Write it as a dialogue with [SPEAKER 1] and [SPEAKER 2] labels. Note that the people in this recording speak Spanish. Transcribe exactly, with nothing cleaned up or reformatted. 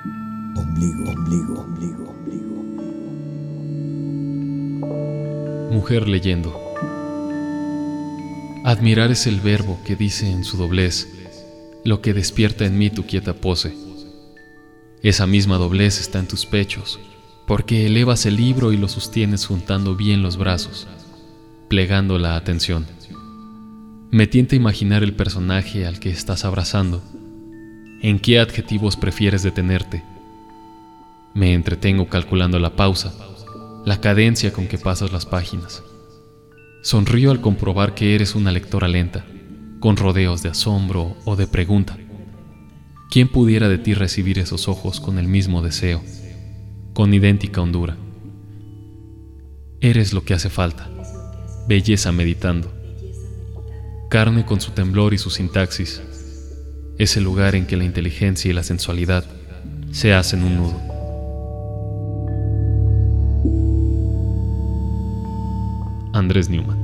[SPEAKER 1] Ombligo, ombligo, ombligo, ombligo.
[SPEAKER 2] Mujer leyendo. Admirar es el verbo que dice en su doblez lo que despierta en mí tu quieta pose. Esa misma doblez está en tus pechos, porque elevas el libro y lo sostienes juntando bien los brazos, plegando la atención. Me tienta imaginar el personaje al que estás abrazando. ¿En qué adjetivos prefieres detenerte? Me entretengo calculando la pausa, la cadencia con que pasas las páginas. Sonrío al comprobar que eres una lectora lenta, con rodeos de asombro o de pregunta. ¿Quién pudiera de ti recibir esos ojos con el mismo deseo, con idéntica hondura? Eres lo que hace falta, belleza meditando. Carne con su temblor y su sintaxis, es el lugar en que la inteligencia y la sensualidad se hacen un nudo. Andrés Newman.